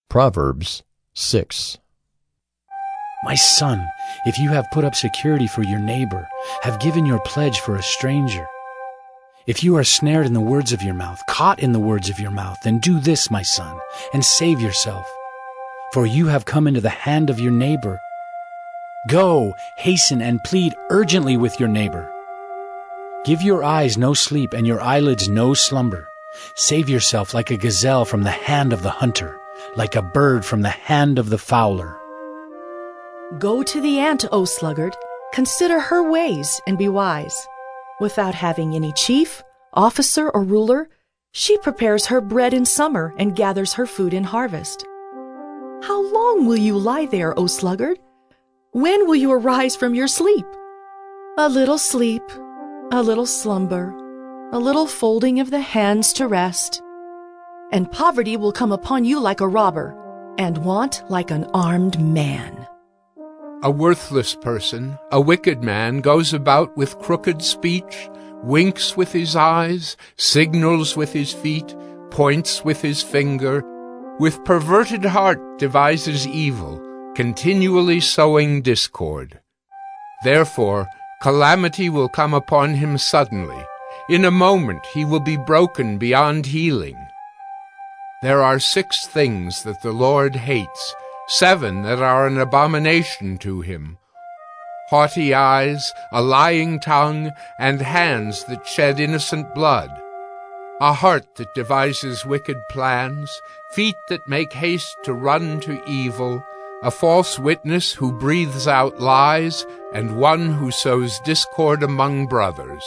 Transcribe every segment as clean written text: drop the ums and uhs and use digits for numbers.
Proverbs 6. My son, if you have put up security for your neighbor, have given your pledge for a stranger. If you are snared in the words of your mouth, caught in the words of your mouth, then do this, my son, and save yourself. For you have come into the hand of your neighbor. Go, hasten and plead urgently with your neighbor. Give your eyes no sleep and your eyelids no slumber. Save yourself like a gazelle from the hand of the hunter, like a bird from the hand of the fowler. Go to the ant, O sluggard, consider her ways and be wise. Without having any chief, officer, or ruler, she prepares her bread in summer and gathers her food in harvest. How long will you lie there, O sluggard? When will you arise from your sleep? A little sleep, a little slumber, a little folding of the hands to rest. And poverty will come upon you like a robber, and want like an armed man. A worthless person, a wicked man, goes about with crooked speech, winks with his eyes, signals with his feet, points with his finger, with perverted heart devises evil, continually sowing discord. Therefore, calamity will come upon him suddenly. In a moment he will be broken beyond healing. There are 6 things that the Lord hates, 7 that are an abomination to him: haughty eyes, a lying tongue, and hands that shed innocent blood, a heart that devises wicked plans, feet that make haste to run to evil, a false witness who breathes out lies, and one who sows discord among brothers.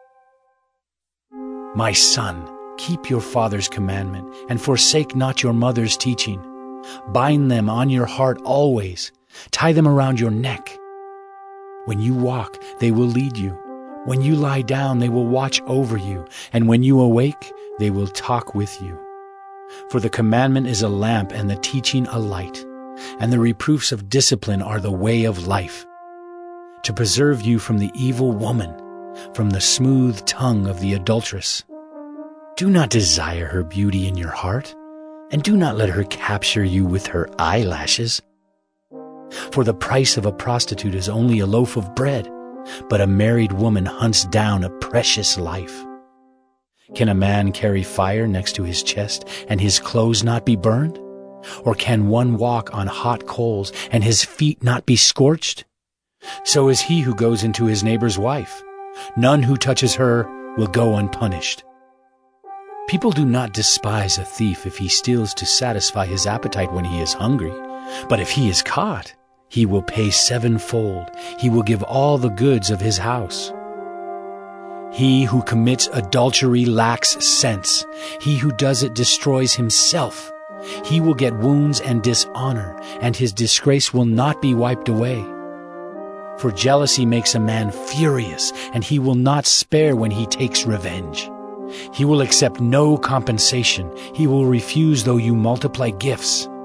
My son, keep your father's commandment, and forsake not your mother's teaching. Bind them on your heart always. Tie them around your neck. When you walk, they will lead you. When you lie down, they will watch over you. And when you awake, they will talk with you. For the commandment is a lamp and the teaching a light. And the reproofs of discipline are the way of life, to preserve you from the evil woman, from the smooth tongue of the adulteress. Do not desire her beauty in your heart, and do not let her capture you with her eyelashes. For the price of a prostitute is only a loaf of bread, but a married woman hunts down a precious life. Can a man carry fire next to his chest and his clothes not be burned? Or can one walk on hot coals and his feet not be scorched? So is he who goes into his neighbor's wife. None who touches her will go unpunished. People do not despise a thief if he steals to satisfy his appetite when he is hungry. But if he is caught, he will pay 7-fold. He will give all the goods of his house. He who commits adultery lacks sense. He who does it destroys himself. He will get wounds and dishonor, and his disgrace will not be wiped away. For jealousy makes a man furious, and he will not spare when he takes revenge. He will accept no compensation. He will refuse though you multiply gifts.